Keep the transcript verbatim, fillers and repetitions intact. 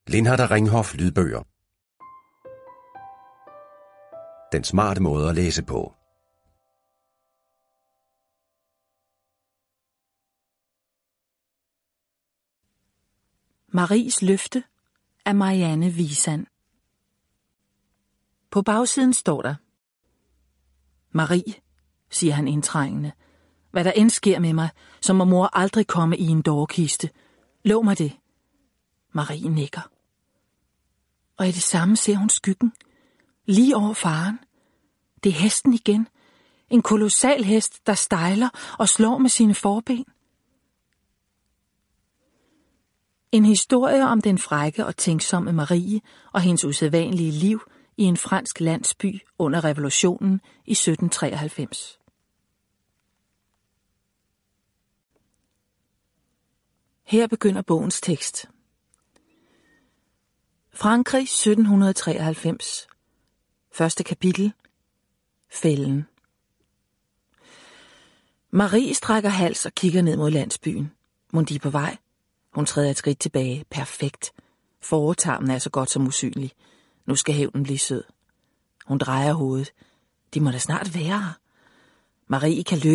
Lindhardt Ringhof lydbøger. Den smarte måde at læse på. Maries løfte af Marianne Wiesand. På bagsiden står der: Marie, siger han indtrængende, hvad der end sker med mig, så må mor aldrig komme i en dårkiste. Lov mig det. Marie nikker. Og i det samme ser hun skyggen, lige over faren. Det er hesten igen. En kolossal hest, der stejler og slår med sine forben. En historie om den frække og tænksomme Marie og hendes usædvanlige liv i en fransk landsby under revolutionen i sytten treoghalvfems. Her begynder bogens tekst. Frankrig sytten treoghalvfems. Første kapitel. Fælden. Marie strækker hals og kigger ned mod landsbyen. Mon de er på vej? Hun træder et skridt tilbage. Perfekt. Foretarmen er så godt som usynlig. Nu skal hævnen blive sød. Hun drejer hovedet. De må da snart være her. Marie kan løbe